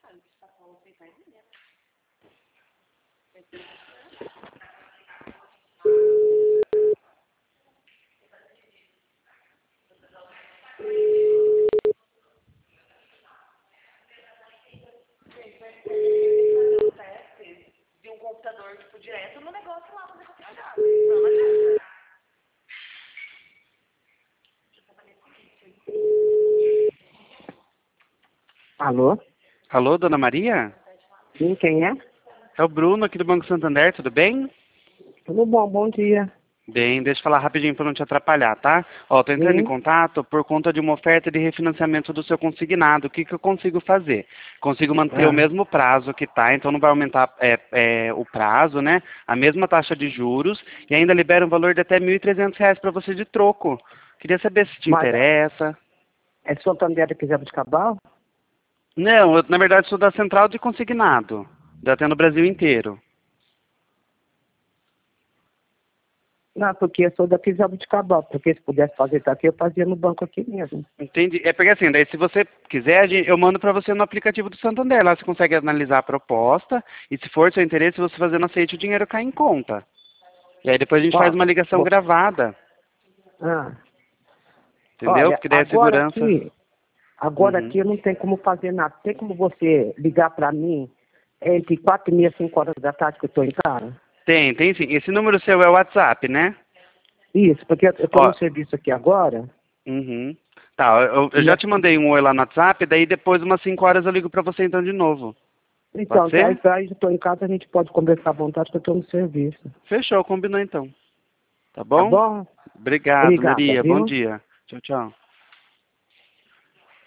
De um computador, tipo, direto no negócio lá, fazer computador. Não adianta. Alô? Alô, dona Maria? Sim, quem é? É o Bruno aqui do Banco Santander, tudo bem? Tudo bom, bom dia. Bem, deixa eu falar rapidinho para não te atrapalhar, tá? Ó, tô entrando em Sim. contato por conta de uma oferta de refinanciamento do seu consignado. O que que eu consigo fazer? Consigo manter o Ah, mesmo prazo que tá, então não vai aumentar o prazo, né? A mesma taxa de juros e ainda libera um valor de até R$ 1.300 para você de troco. Queria saber se te mas interessa. é Santander aqui de Cabal? Não, eu, na verdade sou da central de consignado, da até no Brasil inteiro. Não, porque eu sou daqui de Cabal, porque se pudesse fazer daqui, eu fazia no banco aqui mesmo. Entendi. É porque assim, daí se você quiser, eu mando para você no aplicativo do Santander. Lá você consegue analisar a proposta e se for seu interesse, você fazendo aceite, o dinheiro cai em conta. E aí depois a gente faz Ó, uma ligação gravada, ah, entendeu? olha, Porque daí é segurança. agora Uhum. aqui eu não tenho como fazer nada. Tem como você ligar para mim entre 4h30 e 5 horas da tarde que eu estou em casa? Tem sim. Esse número seu é o WhatsApp, né? Isso, porque eu estou Ó, no serviço aqui agora. uhum. Tá, eu E já te mandei um oi lá no WhatsApp, daí depois umas 5 horas eu ligo para você então de novo. Pode então, ser? aí eu estou em casa, a gente pode conversar à vontade, que eu estou no serviço. Fechou, combinou então. Tá Tá bom? bom? Obrigado, Obrigada, Maria. Bom viu? dia. Tchau, tchau.